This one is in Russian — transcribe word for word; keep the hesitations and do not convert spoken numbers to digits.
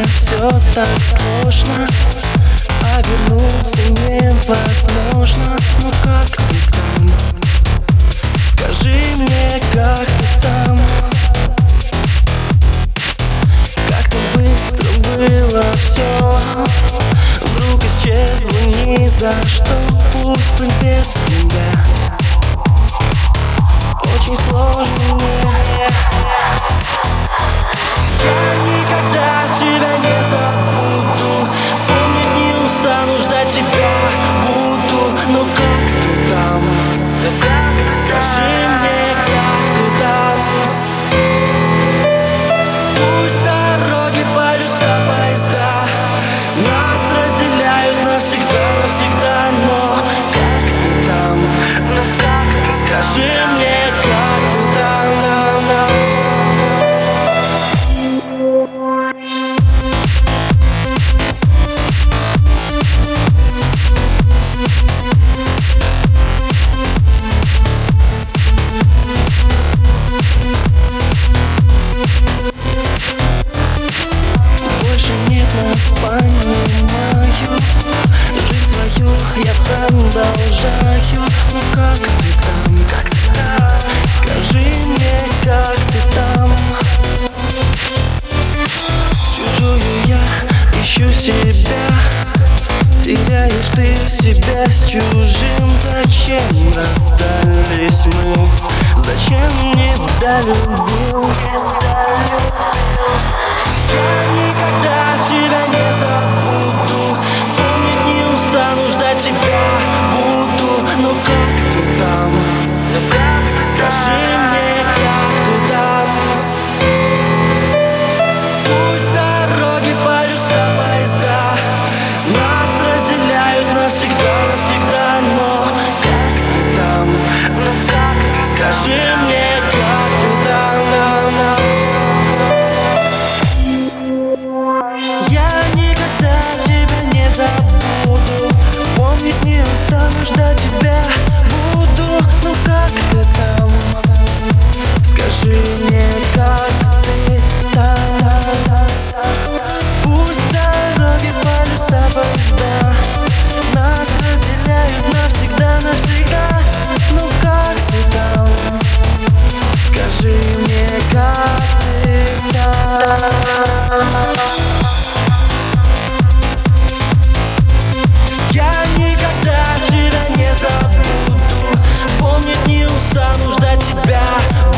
все так сложно, а вернуться невозможно. Ну как ты там? Скажи мне, как ты там? Как-то быстро было все, вдруг исчезло ни за что. Пусто без тебя, очень сложно мне. Я никогда тебя не забуду, помнить не устану, ждать тебя буду. Но как ты там? Скажи мне, как ты там? Пусть дороги, полюса, поезда нас разделяют навсегда, навсегда. Но как ты там? Скажи мне, как ты там? Больше нет нас, понимаю. Жизнь свою я продолжаю. Ну как ты там? Как ты там? Скажи мне, как ты там? Чужую я ищу себя, теряешь ты себя с чужим. Зачем расстались мы? Зачем не долюбил? Я никогда тебя не забуду, помнить не устану, ждать тебя буду. Но как ты там? Скажи мне, как ты там? Пусть дороги, полюса, поезда нас разделяют навсегда, навсегда. Но как ты там? Скажи мне, как ты там? Я никогда тебя не забуду, помнить не устану, ждать тебя буду. Ну как ты там? Скажи мне, как ты там? Пусть дороги, полюса, поезда нас разделяют навсегда, навсегда. Ну как ты там? Скажи мне, как ты там? Я никогда тебя не забуду, помнить не устану, ждать тебя